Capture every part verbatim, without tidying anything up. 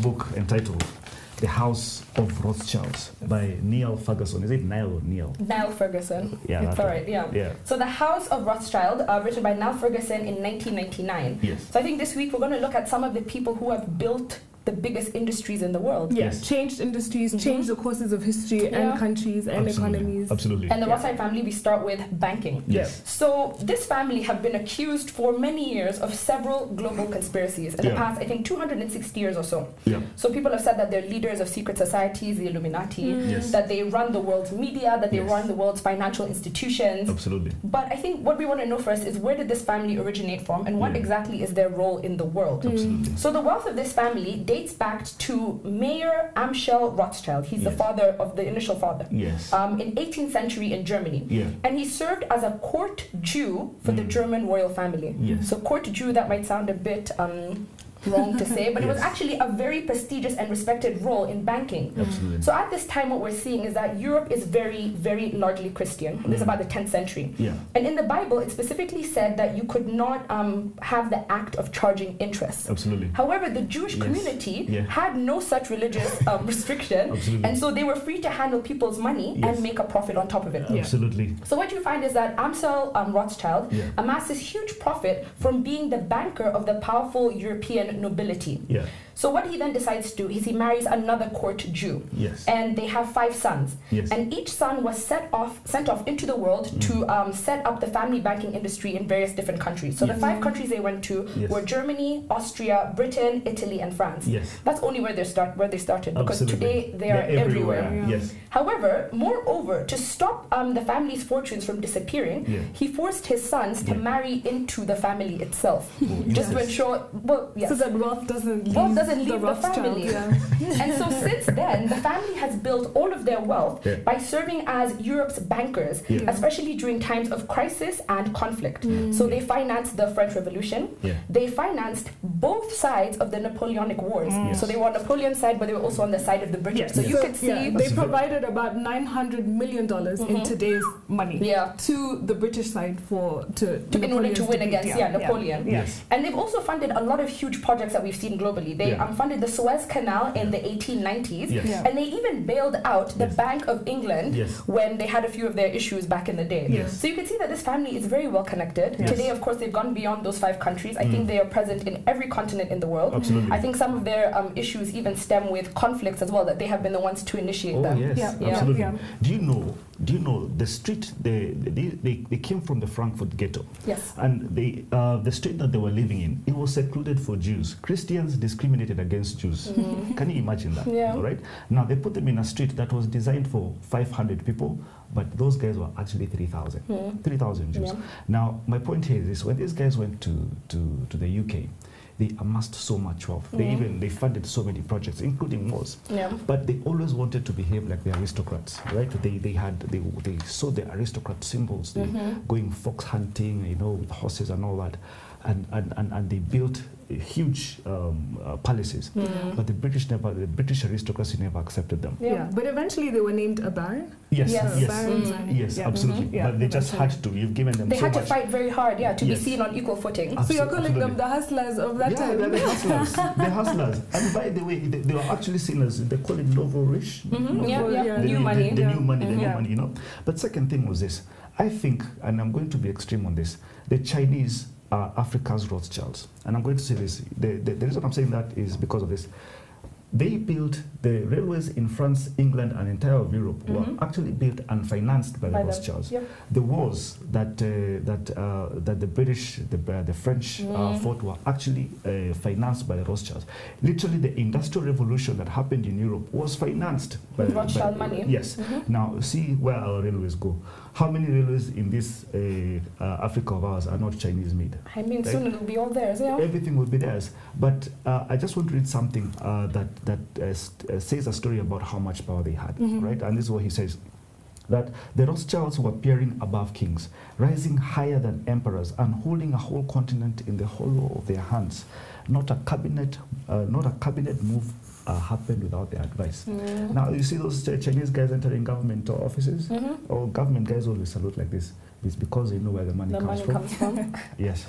book entitled The House of Rothschilds by Niall Ferguson. Is it Niall or Neil? Niall Ferguson. Yeah, it's all right. Yeah. yeah. So The House of Rothschild, uh, written by Niall Ferguson in nineteen ninety-nine. Yes. So I think this week we're going to look at some of the people who have built the biggest industries in the world. Yes, Yes. changed industries, Mhm. changed the courses of history Yeah. and countries and Absolutely. economies. Absolutely. And the Yeah. Rothschild family, we start with banking. Yes. So this family have been accused for many years of several global conspiracies in Yeah. the past, I think, two hundred sixty years or so. Yeah. So people have said that they're leaders of secret societies, the Illuminati, Mm. Yes. that they run the world's media, that they Yes. run the world's financial institutions. Absolutely. But I think what we want to know first is, where did this family originate from, and what Yeah. exactly is their role in the world? Absolutely. So the wealth of this family dates back to Mayer Amschel Rothschild. He's the Yes. father of the initial father. Yes. Um, in eighteenth century in Germany. Yeah. And he served as a court Jew for the Mm. German royal family. Yes. So court Jew, that might sound a bit um, wrong to say, but it was Yes. actually a very prestigious and respected role in banking. Absolutely. So at this time, what we're seeing is that Europe is very, very largely Christian. This is Mm. about the tenth century. Yeah. And in the Bible, it specifically said that you could not um, have the act of charging interest. Absolutely. However, the Jewish Yes. community Yeah. had no such religious um, restriction, Absolutely. and so they were free to handle people's money Yes. and make a profit on top of it. Yeah. Absolutely. So what you find is that Amschel um, Rothschild Yeah. amassed this huge profit from being the banker of the powerful European nobility. Yeah. So what he then decides to do is he marries another court Jew, Yes. and they have five sons. Yes. And each son was set off, sent off into the world Mm. to um, set up the family banking industry in various different countries. So Yes. the five countries they went to Yes. were Germany, Austria, Britain, Italy, and France. Yes. That's only where they start, where they started, because Absolutely. today they are They're everywhere. Yeah. Yes. However, moreover, to stop um, the family's fortunes from disappearing, Yeah. he forced his sons to Yeah. marry into the family itself, Oh, just to yes. ensure. Well, yes. So that wealth doesn't leave, Wealth doesn't leave the Rothschild, family. Yeah. And so since then, the family has built all of their wealth Yeah. by serving as Europe's bankers, Yeah. especially during times of crisis and conflict. Mm. So they financed the French Revolution. Yeah. They financed both sides of the Napoleonic Wars. Mm. Yes. So they were on Napoleon's side, but they were also on the side of the British. Yes. So you So, could see. yeah, they That's a very- provided about nine hundred million dollars in Mhm. today's money Yeah. to the British side for to, To, in order Napoleon's to win defeat. against yeah, Napoleon. Yeah. Yes. And they've also funded a lot of huge projects that we've seen globally. They Yeah. um, funded the Suez Canal in the eighteen nineties, Yes. Yeah. and they even bailed out the Yes. Bank of England Yes. when they had a few of their issues back in the day. Yes. So you can see that this family is very well connected. Yes. Today, of course, they've gone beyond those five countries. I Mm. think they are present in every continent in the world. Absolutely. I think some of their um, issues even stem with conflicts as well, that they have been the ones to initiate Oh them. yes, Yeah. Yeah. absolutely. Yeah. Do you know? Do you know the street? They they, they, they came from the Frankfurt ghetto, Yes. and they uh, the street that they were living in, it was secluded for Jews. Christians discriminated against Jews. Mm. Can you imagine that? Yeah. All right. Now they put them in a street that was designed for five hundred people, but those guys were actually three thousand. Mm. three thousand Jews. Yeah. Now my point here is this: when these guys went to to, to the U K, they amassed so much wealth. They Mm. even they funded so many projects, including wars. Yeah. But they always wanted to behave like the aristocrats, right? They they had they they saw the aristocrat symbols, they Mhm. going fox hunting, you know, with horses and all that, and and and, and they built huge um, uh, palaces. Mm. But the British never, the British aristocracy never accepted them. Yeah. Yeah. But eventually they were named a baron. Yes, Yes. yes, Barons Mm. and- yes, yeah. absolutely. Mhm. Yeah, But they just had to. You've given them They so had to much. fight very hard, yeah, to Yes. be seen on equal footing. Abs- So you're calling them absolutely. the hustlers of that Yeah, time. they're the hustlers. They're hustlers. And by the way, they, they were actually seen as, they call it Novo Rich. Mhm, yeah, Yeah. yeah. The New the- money. The, Yeah. new money, the Mhm. new Yeah. money, you know. But second thing was this. I think, and I'm going to be extreme on this, the Chinese are Africa's Rothschilds. And I'm going to say this. The, the, the reason I'm saying that is because of this. They built the railways in France, England, and entire of Europe Mhm. were actually built and financed by, By the them. Rothschilds. Yeah. The wars that uh, that uh, that the British, the, uh, the French uh, Mm. fought were actually uh, financed by the Rothschilds. Literally, the Industrial Revolution that happened in Europe was financed by With Rothschild by- money. Yes. Mhm. Now, see where our railways go. How many railways in this uh, uh, Africa of ours are not Chinese made? I mean, Right. soon it'll be all theirs, yeah. Everything will be theirs. But uh, I just want to read something uh, that that uh, st- uh, says a story about how much power they had, Mhm. right? And this is what he says. That the Rothschilds were peering above kings, rising higher than emperors, and holding a whole continent in the hollow of their hands. Not a cabinet, uh, not a cabinet move uh, happened without their advice. Mm. Now you see those uh, Chinese guys entering government offices, Mhm. or government guys always salute like this. It's because they know where the money The comes money from. comes from. Yes.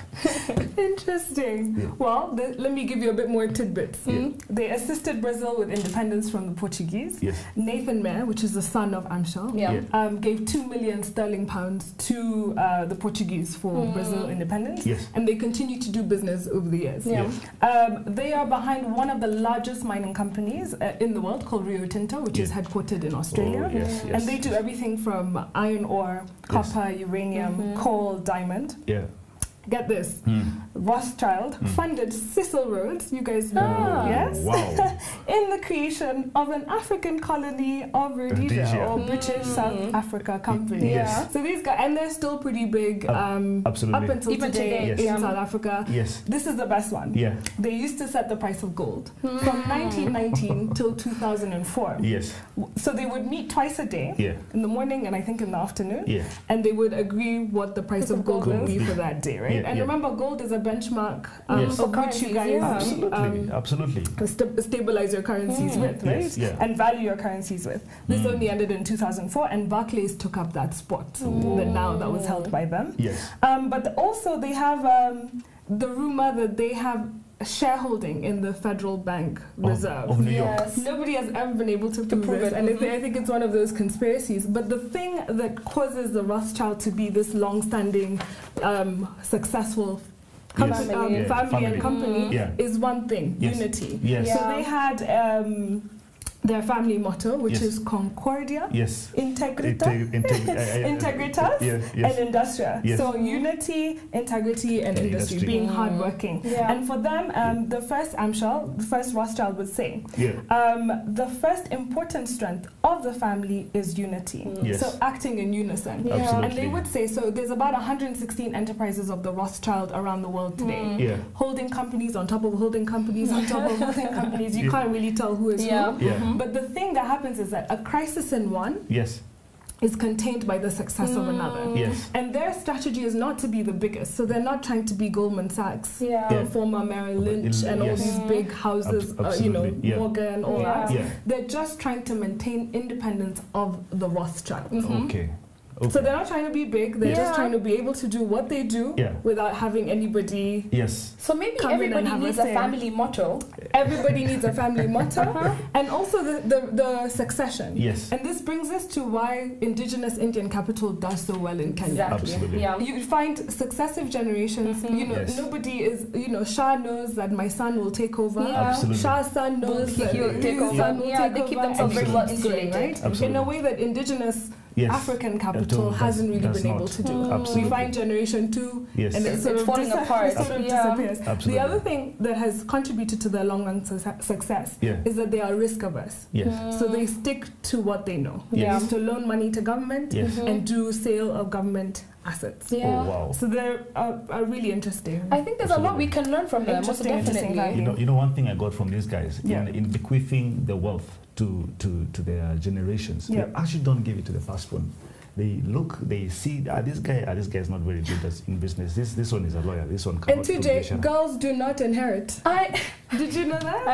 Interesting. Yeah. Well, th- let me give you a bit more tidbits. Yeah. They assisted Brazil with independence from the Portuguese. Yes. Nathan Mayer, which is the son of Amschel, Yeah. Yeah. um, gave two million sterling pounds to uh, the Portuguese for Mm. Brazil independence. Yes. And they continue to do business over the years. Yeah. Um, they are behind one of the largest mining companies uh, in the world called Rio Tinto, which is Yeah. headquartered in Australia. Oh, yes, Mm. yes. And they do everything from iron ore, copper, uranium, Mhm. coal, diamond. Yeah. Get this. Mm. Rothschild Mm. funded Cecil Rhodes, you guys know, Ah. yes? Wow. In the creation of an African colony of Rhodesia, Rhodesia. or British Mm. South Africa Company. Yes. So these guys, and they're still pretty big Ab- um, absolutely. up until Even today, today, Yes. in yeah. South Africa. Yes. This is the best one. Yeah. They used to set the price of gold Mm. from nineteen nineteen till two thousand four. Yes. So they would meet twice a day, Yeah. in the morning and I think in the afternoon, Yeah. and they would agree what the price of gold Gold would be would be. for that day, right? Yeah, and yeah. remember, gold is a benchmark um, Yes. of For which you currencies, guys yeah. Absolutely. um, Absolutely. st- stabilize your currencies Mm. with, right? Yes, yeah. And value your currencies with. This Mm. only ended in two thousand four, and Barclays took up that spot Mm. that now that was held by them. Yes. Um, but also they have um, the rumor that they have shareholding in the Federal Bank Of- Reserve. Of New York. Yes. Nobody has ever been able to prove, prove this, it, and it's- mhm. I think it's one of those conspiracies. But the thing that causes the Rothschild to be this long-standing, um, successful com- Yes. um, Yeah. family, Family. and company Yeah. is one thing: Yes. unity. Yes. Yeah. So they had um, their family motto, which Yes. is Concordia, Yes. Integrita, Integ- integ- I- I- Integritas, Yeah. Yes. and Industria. Yes. So unity, integrity, and And industry, industry. being Mm. hardworking. Yeah. And for them, um, the first Amschel, the first Rothschild would say, Yeah. um, the first important strength of the family is unity. Mm. Yes. So acting in unison. Yeah. Absolutely. And they would say, so there's about one hundred sixteen enterprises of the Rothschild around the world today. Mm. Yeah. Holding companies on top of holding companies on top of holding companies. You Yeah. can't really tell who is Yeah. who. Yeah. Mhm. But the thing that happens is that a crisis in one Yes. is contained by the success of another. Mm. Yes. And their strategy is not to be the biggest. So they're not trying to be Goldman Sachs, Yeah. Yeah. former Merrill But Lynch, in- and all yes. these big houses, Abs- uh, you know, absolutely, yeah. Morgan, all Yeah. that. Yeah. They're just trying to maintain independence of the Rothschild. Mhm. Okay. Okay. So they're not trying to be big. They're Yeah. just trying to be able to do what they do Yeah. without having anybody. Yes. So maybe Come in and everybody have a needs a say. family motto. Everybody needs a family motto, Uh-huh. and also the, the, the succession. Yes. And this brings us to why indigenous Indian capital does so well in Kenya. Exactly. Absolutely. Yeah. You find successive generations, Mhm. you know, Yes. nobody is, you know, Shah knows that my son will take over. Yeah. Absolutely. Shah's son knows Will- that he'll his take over. son will Yeah, take they over. keep themselves and very it well keeps going, insulated. right? Absolutely. In a way that indigenous Yes. African capital Capital hasn't does- really does been not. able to do. Mm. We Absolutely. find generation two, Yes. and it It's- sort it's of falling dis- apart. Sort of Yeah. disappears. Absolutely. The other thing that has contributed to their long-run suce- success Yeah. is that they are risk averse. Yes. So they stick to what they know. They Yeah. used to loan money to government Yes. Mhm. and do sale of government assets. Yeah. Oh wow. So they're uh, are really interesting. I think there's a lot we can learn from them. Most Interesting, interesting definitely. You know, you know one thing I got from these guys Yeah. in, in bequeathing the wealth to, to, to their generations. Yeah. They actually don't give it to the first one. They look, they see, ah, this guy, ah, this guy is not very good at- in business. This this one is a lawyer. This one And cannot. T do J, the girls do not inherit. I, Did you know that?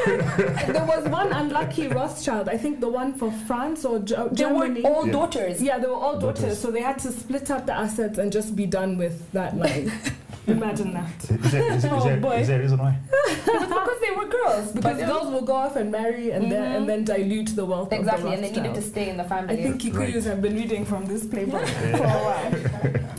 I There was one unlucky Rothschild, I think the one for France or Ge- they were Germany. all Yeah. daughters. Yeah, they were all daughters, Daughters. so they had to split up the assets and just be done with that line. Imagine that. Is there, is, is, Oh, there, boy. is there a reason why? It was because they were girls. Because But- girls will go off and marry and then Mhm. and then dilute the wealth Exactly, of and the they needed to Rothschild. stay in the family. I think Kikuyus Right. have been reading from this playbook for a while.